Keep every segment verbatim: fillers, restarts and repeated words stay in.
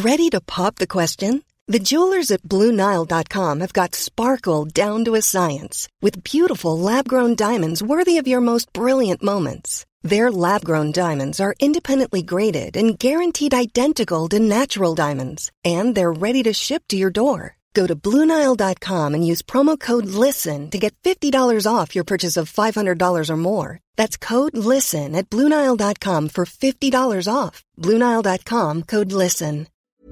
Ready to pop the question? The jewelers at Blue Nile dot com have got sparkle down to a science with beautiful lab-grown diamonds worthy of your most brilliant moments. Their lab-grown diamonds are independently graded and guaranteed identical to natural diamonds, and they're ready to ship to your door. Go to Blue Nile dot com and use promo code LISTEN to get fifty dollars off your purchase of five hundred dollars or more. That's code LISTEN at Blue Nile dot com for fifty dollars off. Blue Nile dot com, code LISTEN.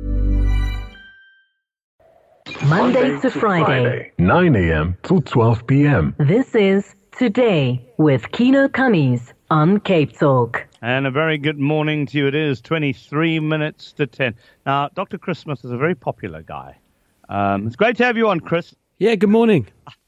Monday to Friday, nine a.m. to twelve p.m. This is Today with Kino Cummings on Cape Talk. And a very good morning to you. It is twenty-three minutes to ten. Now, Doctor Chris Smith is a very popular guy. Um, it's great to have you on, Chris. Yeah, good morning.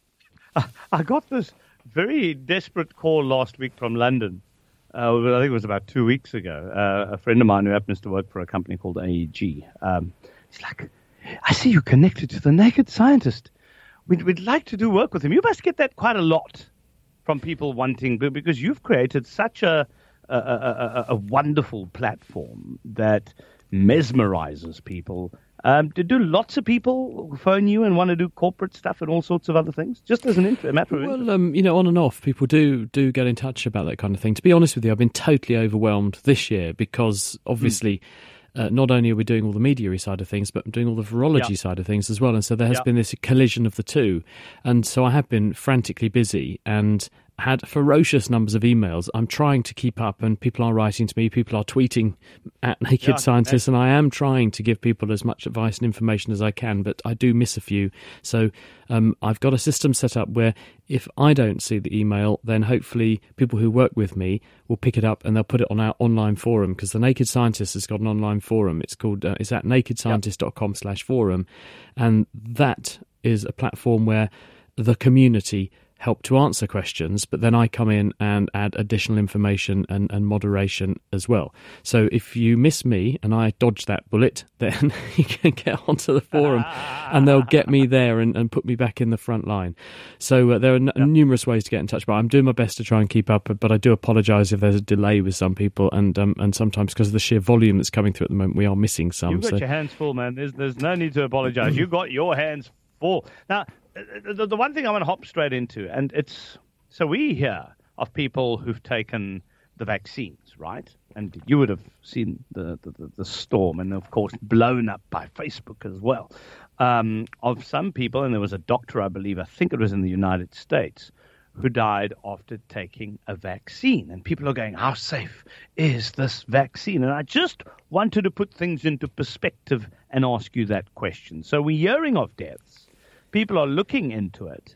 I, I got this very desperate call last week from London. Uh, I think it was about two weeks ago. Uh, a friend of mine who happens to work for a company called A E G. Um, he's like, I see you connected to the Naked Scientist. We'd, we'd like to do work with him. You must get that quite a lot from people wanting, because you've created such a a, a, a wonderful platform that mesmerizes people. Um, do, do lots of people phone you and want to do corporate stuff and all sorts of other things? Just as an inter- matter of interest. Well, um, you know, on and off, people do do get in touch about that kind of thing. To be honest with you, I've been totally overwhelmed this year because obviously mm. uh, not only are we doing all the media side of things, but I'm doing all the virology yep. side of things as well. And so there has yep. been this collision of the two. And so I have been frantically busy and had ferocious numbers of emails. I'm trying to keep up, and people are writing to me, people are tweeting at Naked yeah, Scientists, and I am trying to give people as much advice and information as I can, but I do miss a few. So um, I've got a system set up where if I don't see the email, then hopefully people who work with me will pick it up and they'll put it on our online forum, because the Naked Scientist has got an online forum. It's called uh, it's at naked scientist dot com slash forum, and that is a platform where the community help to answer questions, but then I come in and add additional information and, and moderation as well. So if you miss me and I dodge that bullet, then you can get onto the forum and they'll get me there and, and put me back in the front line. So uh, there are n- yep. numerous ways to get in touch, but I'm doing my best to try and keep up, but I do apologise if there's a delay with some people, and um, and sometimes because of the sheer volume that's coming through at the moment, we are missing some. You've got so. your hands full, man. There's, there's no need to apologise. You've got your hands full. Now, The, the one thing I want to hop straight into, and it's, so we hear of people who've taken the vaccines, right? And you would have seen the, the, the storm, and of course blown up by Facebook as well, um, of some people, and there was a doctor, I believe, I think it was in the United States, who died after taking a vaccine. And people are going, how safe is this vaccine? And I just wanted to put things into perspective and ask you that question. So we're hearing of deaths. People are looking into it.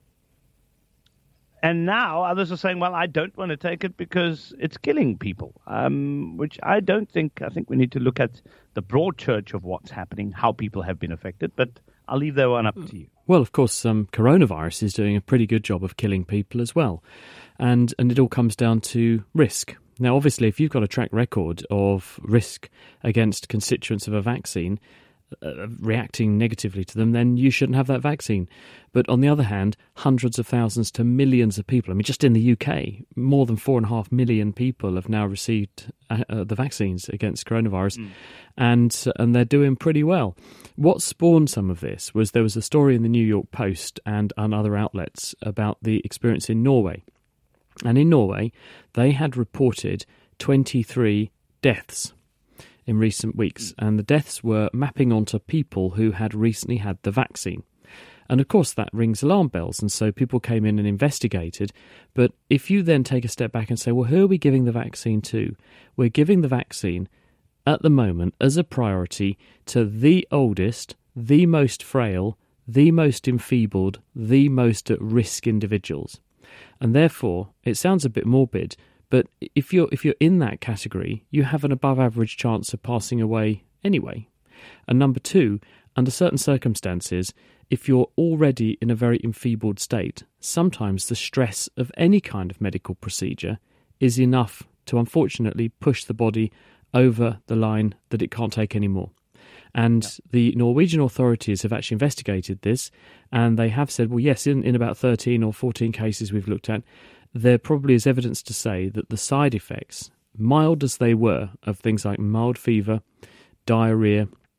And now others are saying, well, I don't want to take it because it's killing people, um, which I don't think. I think we need to look at the broad church of what's happening, how people have been affected. But I'll leave that one up to you. Well, of course, um, coronavirus is doing a pretty good job of killing people as well. And, and it all comes down to risk. Now, obviously, if you've got a track record of risk against constituents of a vaccine, Uh, reacting negatively to them, then you shouldn't have that vaccine. But on the other hand, hundreds of thousands to millions of people, I mean, just in the U K, more than four and a half million people have now received uh, uh, the vaccines against coronavirus, mm. and and they're doing pretty well. What spawned some of this was there was a story in the New York Post and on other outlets about the experience in Norway. And in Norway, they had reported twenty-three deaths in recent weeks, and the deaths were mapping onto people who had recently had the vaccine. And of course that rings alarm bells, and so people came in and investigated. But if you then take a step back and say, well, who are we giving the vaccine to? We're giving the vaccine at the moment as a priority to the oldest, the most frail, the most enfeebled, the most at risk individuals. And therefore, it sounds a bit morbid, but if you're if you're in that category, you have an above-average chance of passing away anyway. And number two, under certain circumstances, if you're already in a very enfeebled state, sometimes the stress of any kind of medical procedure is enough to unfortunately push the body over the line that it can't take anymore. And yeah. the Norwegian authorities have actually investigated this, and they have said, well, yes, in, in about thirteen or fourteen cases we've looked at, there probably is evidence to say that the side effects, mild as they were, of things like mild fever, diarrhea,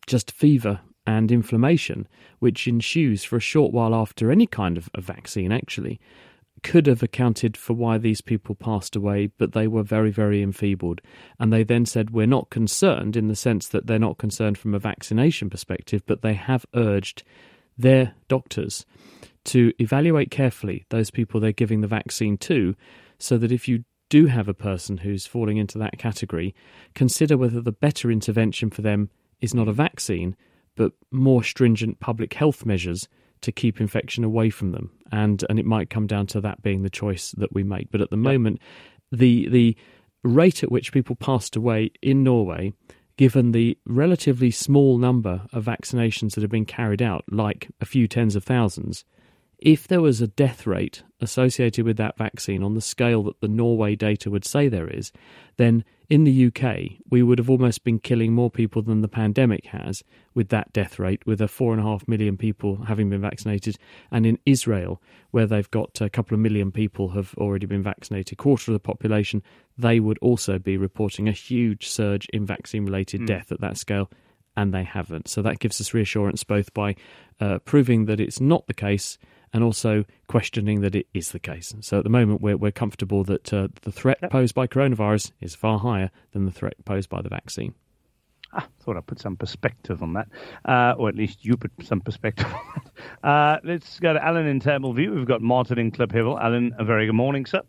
just fever and inflammation, which ensues for a short while after any kind of a vaccine, actually, could have accounted for why these people passed away, but they were very, very enfeebled. And they then said, we're not concerned in the sense that they're not concerned from a vaccination perspective, but they have urged their doctors to evaluate carefully those people they're giving the vaccine to, so that if you do have a person who's falling into that category, consider whether the better intervention for them is not a vaccine, but more stringent public health measures to keep infection away from them. And and it might come down to that being the choice that we make. But at the yep. moment, the the rate at which people passed away in Norway, given the relatively small number of vaccinations that have been carried out, like a few tens of thousands, if there was a death rate associated with that vaccine on the scale that the Norway data would say there is, then in the U K, we would have almost been killing more people than the pandemic has with that death rate, with a four and a half million people having been vaccinated. And in Israel, where they've got a couple of million people have already been vaccinated, quarter of the population, they would also be reporting a huge surge in vaccine-related mm. death at that scale, and they haven't. So that gives us reassurance both by uh, proving that it's not the case and also questioning that it is the case. So at the moment, we're we're comfortable that uh, the threat yep. posed by coronavirus is far higher than the threat posed by the vaccine. I thought I'd put some perspective on that, uh, or at least you put some perspective on that. Uh, let's go to Alan in Tableview. We've got Martin in Kliphill. Alan, a very good morning, sir.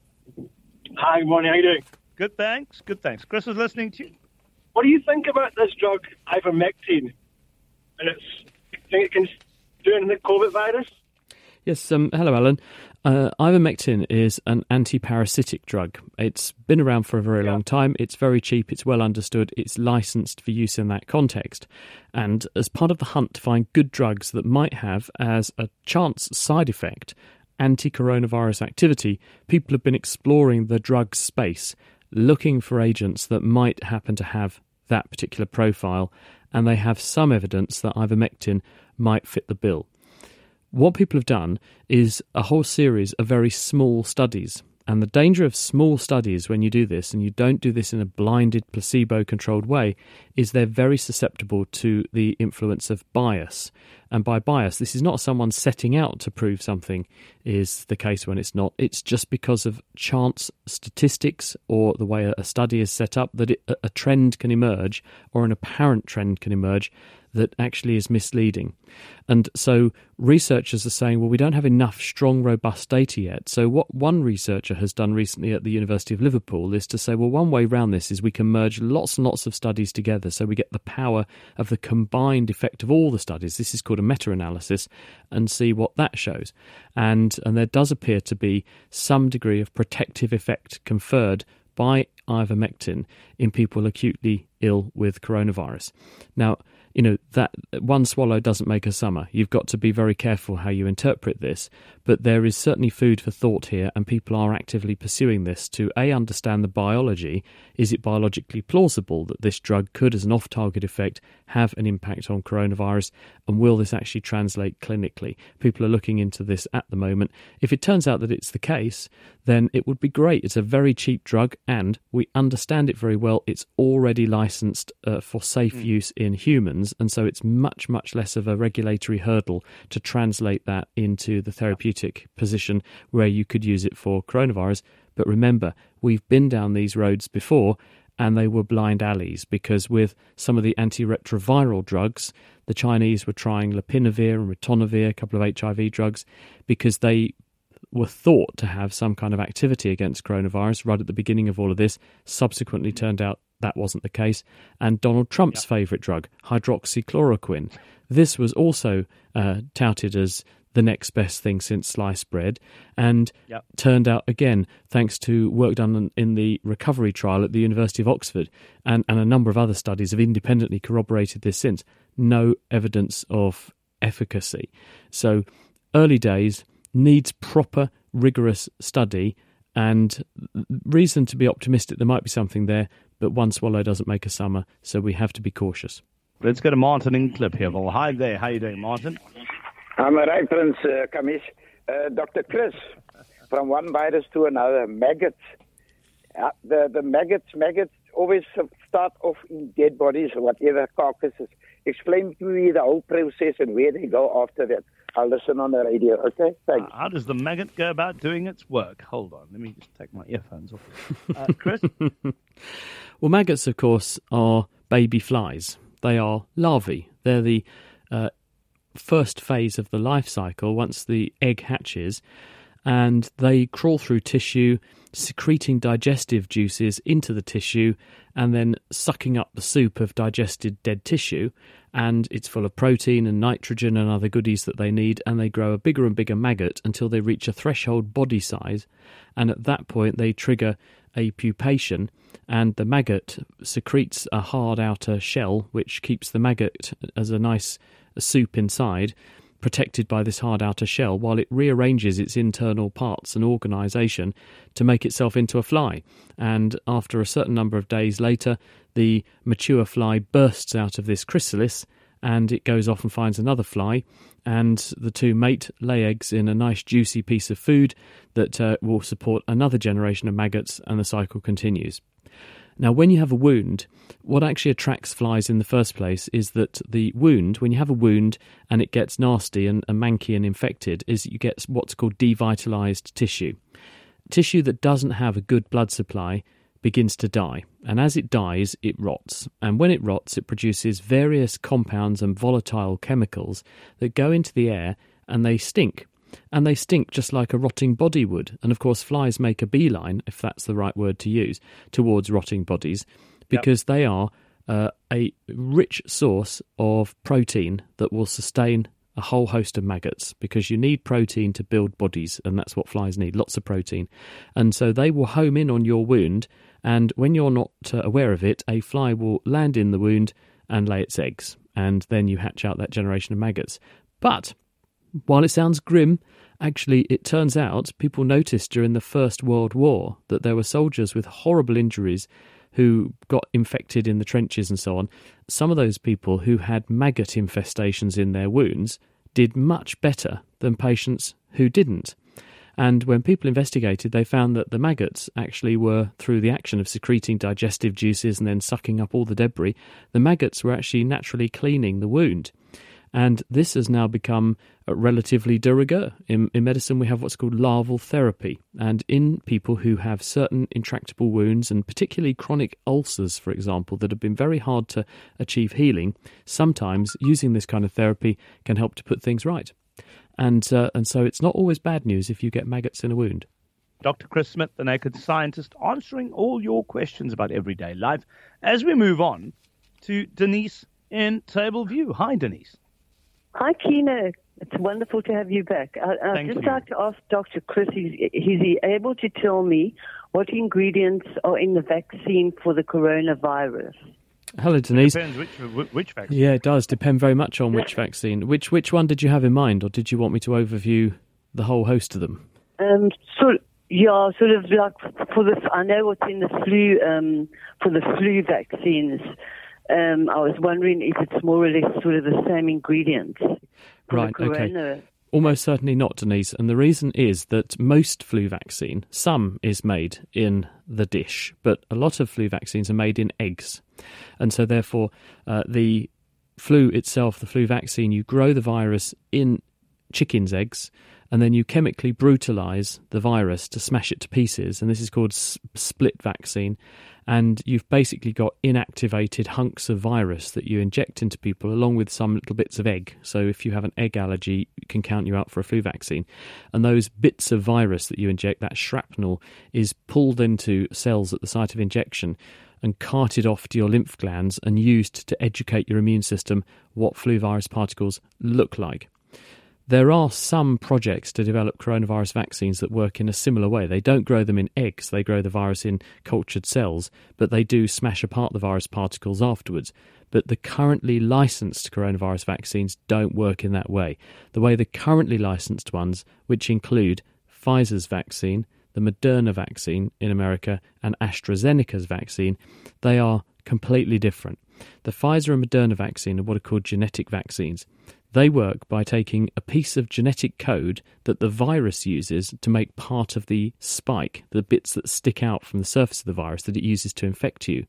Hi, good morning. How are you doing? Good, thanks. Good, thanks. Chris was listening to you. What do you think about this drug, ivermectin? And it's, think it can do anything with COVID virus? Yes, um, hello, Alan. Uh, ivermectin is an anti-parasitic drug. It's been around for a very yeah. long time. It's very cheap. It's well understood. It's licensed for use in that context. And as part of the hunt to find good drugs that might have, as a chance side effect, anti-coronavirus activity, people have been exploring the drug space, looking for agents that might happen to have that particular profile, and they have some evidence that ivermectin might fit the bill. What people have done is a whole series of very small studies. And the danger of small studies when you do this, and you don't do this in a blinded, placebo-controlled way, is they're very susceptible to the influence of bias. And by bias, this is not someone setting out to prove something is the case when it's not. It's just because of chance statistics or the way a study is set up that it, a trend can emerge, or an apparent trend can emerge, that actually is misleading. And so researchers are saying, well, we don't have enough strong, robust data yet. So what one researcher has done recently at the University of Liverpool is to say, well, one way around this is we can merge lots and lots of studies together so we get the power of the combined effect of all the studies. This is called a meta-analysis, and see what that shows. And, and there does appear to be some degree of protective effect conferred by ivermectin in people acutely ill with coronavirus. Now, you know, that one swallow doesn't make a summer. You've got to be very careful how you interpret this. But there is certainly food for thought here, and people are actively pursuing this to, A, understand the biology. Is it biologically plausible that this drug could, as an off-target effect, have an impact on coronavirus? And will this actually translate clinically? People are looking into this at the moment. If it turns out that it's the case, then it would be great. It's a very cheap drug, and we understand it very well. It's already licensed uh, for safe mm. use in humans, and so it's much, much less of a regulatory hurdle to translate that into the therapeutic position where you could use it for coronavirus. But remember, we've been down these roads before, and they were blind alleys, because with some of the antiretroviral drugs, the Chinese were trying lopinavir and ritonavir, a couple of H I V drugs, because they were thought to have some kind of activity against coronavirus right at the beginning of all of this. Subsequently turned out that wasn't the case. And Donald Trump's yeah. favourite drug, hydroxychloroquine, this was also uh, touted as the next best thing since sliced bread, and yep. turned out, again, thanks to work done in the recovery trial at the University of Oxford, and, and a number of other studies have independently corroborated this since, no evidence of efficacy. So early days, needs proper, rigorous study, and reason to be optimistic there might be something there, but one swallow doesn't make a summer, so we have to be cautious. Let's go to Martin in Kliphill. Hi there, how are you doing, Martin? I'm a right, Prince uh, Kamish. Uh, Doctor Chris, from one virus to another, maggots. Uh, the, the maggots, maggots always start off in dead bodies or whatever, carcasses. Explain to me the whole process and where they go after that. I'll listen on the radio, okay? Thanks. Uh, how does the maggot go about doing its work? Hold on, let me just take my earphones off. Uh, Chris? Well, maggots, of course, are baby flies. They are larvae. They're the uh, first phase of the life cycle once the egg hatches, and they crawl through tissue, secreting digestive juices into the tissue and then sucking up the soup of digested dead tissue, and it's full of protein and nitrogen and other goodies that they need, and they grow a bigger and bigger maggot until they reach a threshold body size, and at that point they trigger a pupation, and the maggot secretes a hard outer shell which keeps the maggot as a nice soup inside, protected by this hard outer shell, while it rearranges its internal parts and organisation to make itself into a fly. And after a certain number of days later, the mature fly bursts out of this chrysalis, and it goes off and finds another fly, and the two mate, lay eggs in a nice juicy piece of food that uh, will support another generation of maggots, and the cycle continues. Now, when you have a wound, what actually attracts flies in the first place is that the wound, when you have a wound and it gets nasty and, and manky and infected, is you get what's called devitalised tissue. Tissue that doesn't have a good blood supply begins to die, and as it dies, it rots. And when it rots, it produces various compounds and volatile chemicals that go into the air, and they stink. And they stink just like a rotting body would. And of course, flies make a beeline, if that's the right word to use, towards rotting bodies, because yep. they are uh, a rich source of protein that will sustain a whole host of maggots, because you need protein to build bodies, and that's what flies need, lots of protein. And so they will home in on your wound, and when you're not uh, aware of it, a fly will land in the wound and lay its eggs, and then you hatch out that generation of maggots. But while it sounds grim, actually it turns out people noticed during the First World War that there were soldiers with horrible injuries who got infected in the trenches and so on. Some of those people who had maggot infestations in their wounds did much better than patients who didn't. And when people investigated, they found that the maggots actually were, through the action of secreting digestive juices and then sucking up all the debris, the maggots were actually naturally cleaning the wound. And this has now become relatively de rigueur. In, in medicine, we have what's called larval therapy. And in people who have certain intractable wounds, and particularly chronic ulcers, for example, that have been very hard to achieve healing, sometimes using this kind of therapy can help to put things right. And, uh, and so it's not always bad news if you get maggots in a wound. Doctor Chris Smith, the Naked Scientist, answering all your questions about everyday life. As we move on to Denise in Tableview. Hi, Denise. Hi, Kino. It's wonderful to have you back. I, I'd Thank just you. like to ask Doctor Chris, is, is he able to tell me what ingredients are in the vaccine for the coronavirus? Hello, Denise. Depends which which vaccine. Yeah, it does depend very much on which vaccine. Which which one did you have in mind, or did you want me to overview the whole host of them? Um, so yeah, sort of like for the. I know what's in the flu um, for the flu vaccines. Um, I was wondering if it's more or less sort of the same ingredients. Right. Okay. Almost certainly not, Denise. And the reason is that most flu vaccine, some is made in the dish, but a lot of flu vaccines are made in eggs. And so therefore, uh, the flu itself, the flu vaccine, you grow the virus in chicken's eggs, and then you chemically brutalise the virus to smash it to pieces. And this is called s- split vaccine. And you've basically got inactivated hunks of virus that you inject into people along with some little bits of egg. So if you have an egg allergy, you can count you out for a flu vaccine. And those bits of virus that you inject, that shrapnel, is pulled into cells at the site of injection and carted off to your lymph glands and used to educate your immune system what flu virus particles look like. There are some projects to develop coronavirus vaccines that work in a similar way. They don't grow them in eggs, they grow the virus in cultured cells, but they do smash apart the virus particles afterwards. But the currently licensed coronavirus vaccines don't work in that way. The way the currently licensed ones, which include Pfizer's vaccine, the Moderna vaccine in America, and AstraZeneca's vaccine, they are completely different. The Pfizer and Moderna vaccine are what are called genetic vaccines. They work by taking a piece of genetic code that the virus uses to make part of the spike, the bits that stick out from the surface of the virus that it uses to infect you.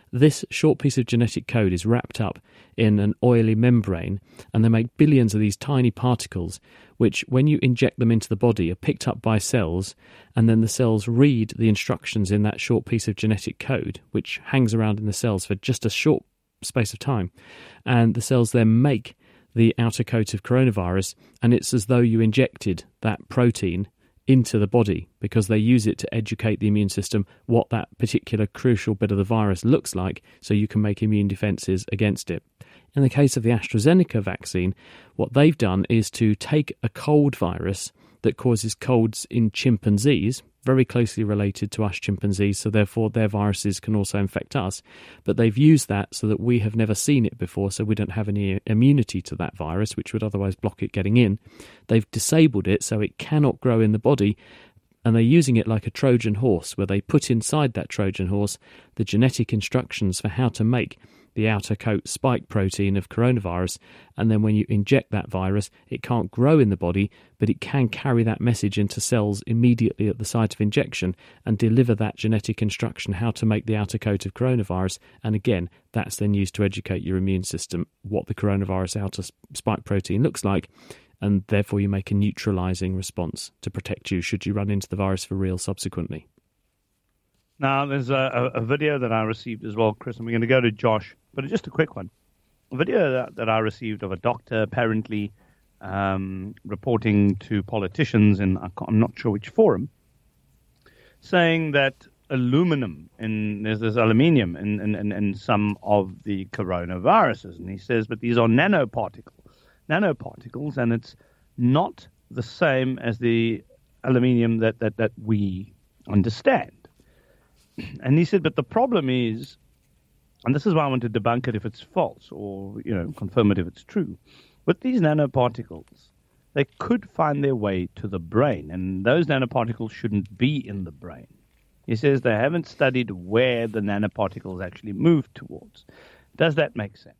This short piece of genetic code is wrapped up in an oily membrane, and they make billions of these tiny particles, which, when you inject them into the body, are picked up by cells, and then the cells read the instructions in that short piece of genetic code, which hangs around in the cells for just a short space of time. And the cells then make the outer coat of coronavirus, and it's as though you injected that protein into the body, because they use it to educate the immune system what that particular crucial bit of the virus looks like, so you can make immune defences against it. In the case of the AstraZeneca vaccine, what they've done is to take a cold virus that causes colds in chimpanzees, very closely related to us chimpanzees, so therefore their viruses can also infect us. But they've used that so that we have never seen it before, so we don't have any immunity to that virus, which would otherwise block it getting in. They've disabled it so it cannot grow in the body, and they're using it like a Trojan horse, where they put inside that Trojan horse the genetic instructions for how to make the outer coat spike protein of coronavirus, and then when you inject that virus, it can't grow in the body, but it can carry that message into cells immediately at the site of injection and deliver that genetic instruction how to make the outer coat of coronavirus. And again, that's then used to educate your immune system what the coronavirus outer spike protein looks like, and therefore you make a neutralizing response to protect you should you run into the virus for real subsequently. Now, there's a, a video that I received as well, Chris, and we're going to go to Josh, but just a quick one. A video that, that I received of a doctor apparently um, reporting to politicians in, I'm not sure which forum, saying that aluminum, in, there's, there's aluminium in, in, in, in some of the coronaviruses. And he says, but these are nanoparticles, nanoparticles, and it's not the same as the aluminium that, that, that we understand. And he said, but the problem is, and this is why I want to debunk it if it's false, or, you know, confirm it if it's true. With these nanoparticles, they could find their way to the brain, and those nanoparticles shouldn't be in the brain. He says they haven't studied where the nanoparticles actually move towards. Does that make sense?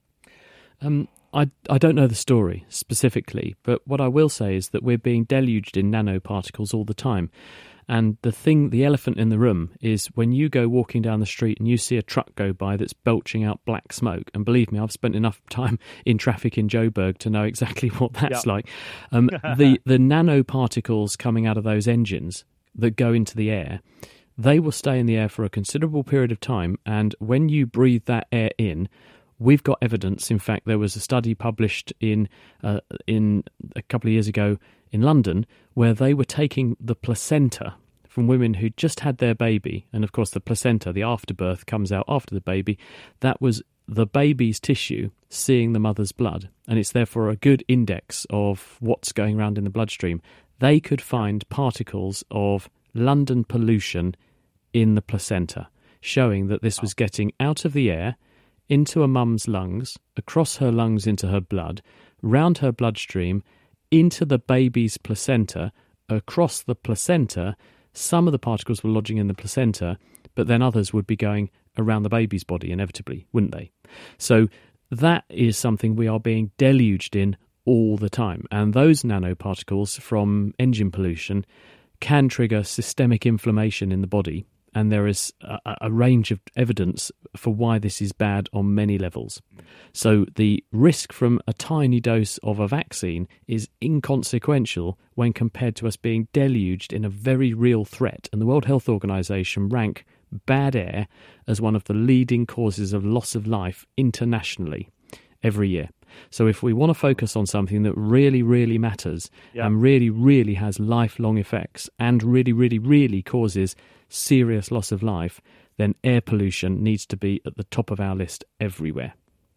Um, I, I don't know the story specifically, but what I will say is that we're being deluged in nanoparticles all the time. And the thing, the elephant in the room, is when you go walking down the street and you see a truck go by that's belching out black smoke. And believe me, I've spent enough time in traffic in Joburg to know exactly what that's yep. like. Um, the, the nanoparticles coming out of those engines that go into the air, they will stay in the air for a considerable period of time. And when you breathe that air in, we've got evidence. In fact, there was a study published in uh, in a couple of years ago in London where they were taking the placenta from women who just had their baby. And of course, the placenta, the afterbirth, comes out after the baby. That was the baby's tissue seeing the mother's blood. And it's therefore a good index of what's going around in the bloodstream. They could find particles of London pollution in the placenta, showing that this was getting out of the air, into a mum's lungs, across her lungs into her blood, round her bloodstream, into the baby's placenta, across the placenta. Some of the particles were lodging in the placenta, but then others would be going around the baby's body inevitably, wouldn't they? So that is something we are being deluged in all the time. And those nanoparticles from engine pollution can trigger systemic inflammation in the body. And there is a, a range of evidence for why this is bad on many levels. So the risk from a tiny dose of a vaccine is inconsequential when compared to us being deluged in a very real threat. And the World Health Organization rank bad air as one of the leading causes of loss of life internationally every year. So if we want to focus on something that really, really matters yeah. and really, really has lifelong effects and really, really, really causes serious loss of life, then air pollution needs to be at the top of our list everywhere.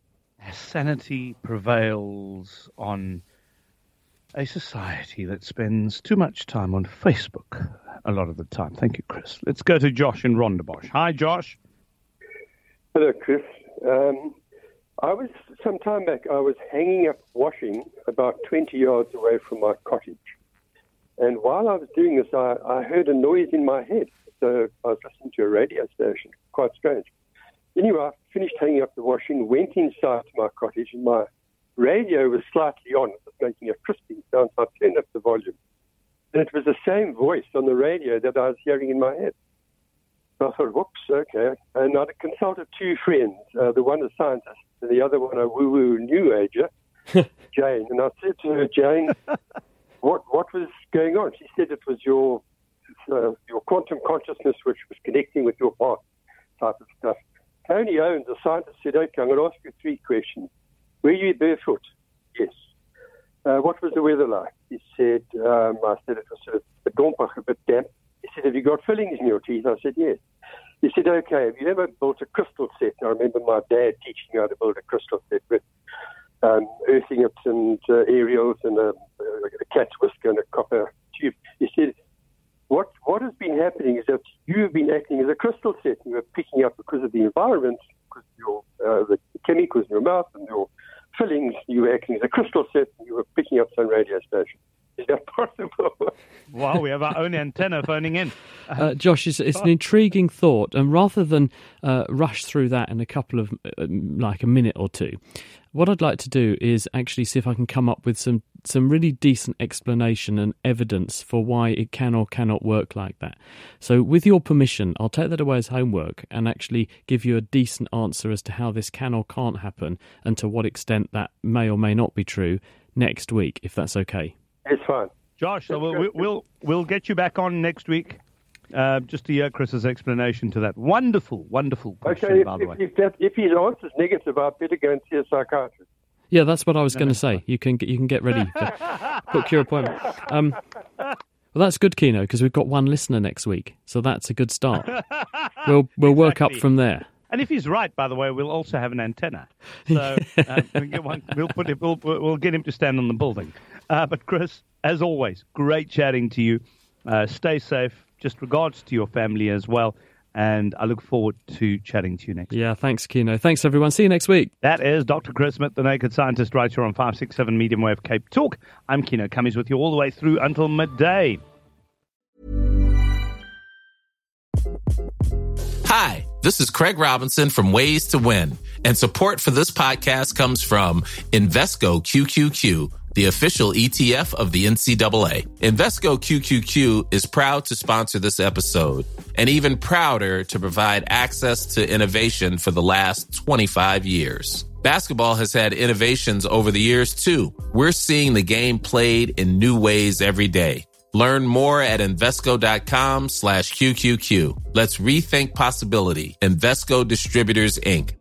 Sanity prevails on a society that spends too much time on Facebook a lot of the time. Thank you, Chris. Let's go to Josh in Rondebosch. Hi, Josh. Hello, Chris. Um, I was, some time back, I was hanging up washing about twenty yards away from my cottage. And while I was doing this, I, I heard a noise in my head. So I was listening to a radio station. Quite strange. Anyway, I finished hanging up the washing, went inside to my cottage, and my radio was slightly on. It was making a crisping sound, so I turned up the volume. And it was the same voice on the radio that I was hearing in my head. I thought, whoops, okay. And I consulted two friends, uh, the one a scientist and the other one a woo-woo new ager, Jane. And I said to her, Jane, what what was going on? She said it was your uh, your quantum consciousness which was connecting with your past type of stuff. Tony Owens, the scientist, said, okay, I'm going to ask you three questions. Were you barefoot? Yes. Uh, what was the weather like? He said, um, I said it was sort of a dompach, a bit damp. He said, have you got fillings in your teeth? I said, yes. He said, okay, have you ever built a crystal set? I remember my dad teaching me how to build a crystal set with um, earthing it and uh, aerials and a, a cat's whisker and a copper tube. He said, what what has been happening is that you have been acting as a crystal set. You were picking up because of the environment, because of your, uh, the chemicals in your mouth and your fillings, you were acting as a crystal set and you were picking up some radio station. Is that possible? Wow, we have our own antenna phoning in. Uh, Josh, it's, it's an intriguing thought, and rather than uh, rush through that in a couple of, uh, like a minute or two, what I'd like to do is actually see if I can come up with some, some really decent explanation and evidence for why it can or cannot work like that. So with your permission, I'll take that away as homework and actually give you a decent answer as to how this can or can't happen and to what extent that may or may not be true next week, if that's okay. It's fine. Josh, so we'll, we'll, we'll get you back on next week uh, just to hear Chris's explanation to that. Wonderful, wonderful question, okay, if, by the way. If, if, that, if his answer is negative, I better go and see a psychiatrist. Yeah, that's what I was going to say. You can get, you can get ready. Book your appointment. Um, well, that's good, Keno, because we've got one listener next week, so that's a good start. We'll we'll exactly. work up from there. And if he's right, by the way, we'll also have an antenna. So uh, we'll, get one, we'll put it. We'll, we'll get him to stand on the building. Uh, but Chris, as always, great chatting to you. Uh, stay safe. Just regards to your family as well. And I look forward to chatting to you next week. Yeah, thanks, Keno. Thanks, everyone. See you next week. That is Doctor Chris Smith, the Naked Scientist, right here on five six seven Medium Wave Cape Talk. I'm Keno Cummings with you all the way through until midday. Hi, this is Craig Robinson from Ways to Win, and support for this podcast comes from Invesco Q Q Q, the official E T F of the N C double A. Invesco Q Q Q is proud to sponsor this episode, and even prouder to provide access to innovation for the last twenty-five years. Basketball has had innovations over the years, too. We're seeing the game played in new ways every day. Learn more at Invesco.com slash QQQ. Let's rethink possibility. Invesco Distributors, Incorporated.